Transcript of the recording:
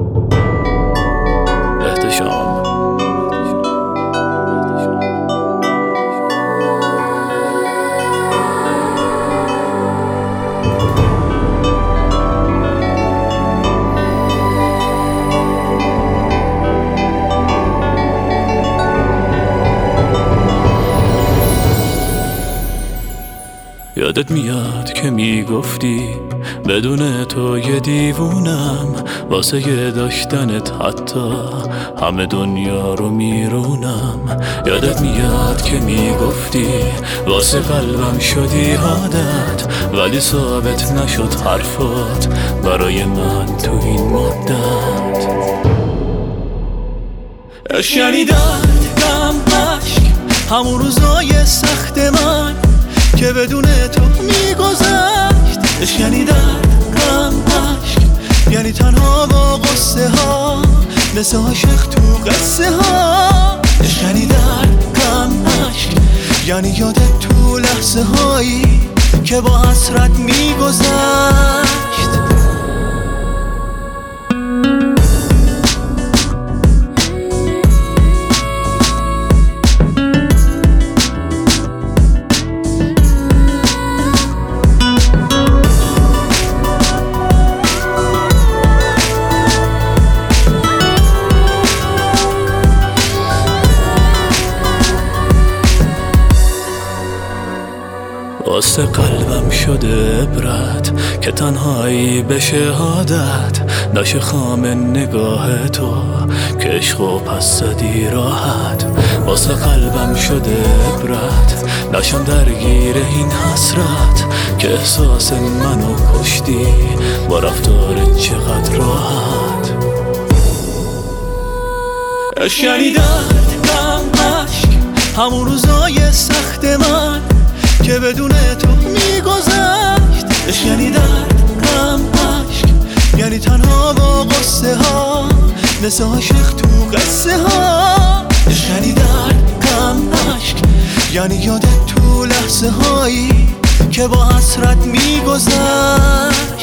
احتشام. یادت میاد که میگفتی بدون تو یه دیوونم، واسه داشتنت حتی همه دنیا رو میرونم. یادت میاد که میگفتی واسه قلبم شدی عادت، ولی ثابت نشد حرفات برای من تو این مدت. عشق یعنی درد، غم، عشق، همون روزای سخت من که بدون تو میگذشت. عشق یعنی درد، غم، عشق، یعنی تنها با غصه ها مثل عاشق تو قصه ها. عشق یعنی درد، غم، عشق، یعنی یادت تو لحظه هایی که با حسرت میگذشت. واسه قلبم شده عبرت که تنهایی به شهادت نشه خام نگاه تو که عشقو پس زدی راحت. واسه قلبم شده عبرت نشم درگیر این حسرت که احساس منو کشتی با رفتارت چقدر راحت. عشق یعنی درد، غم، عشق، همون روزای سخت من که بدون تو میگذشت. عشق یعنی درد، غم، عشق، یعنی تنها با غصه ها مثل عاشق تو قصه ها. عشق یعنی درد، غم، عشق، یعنی یادت تو لحظه هایی که با حسرت میگذشت.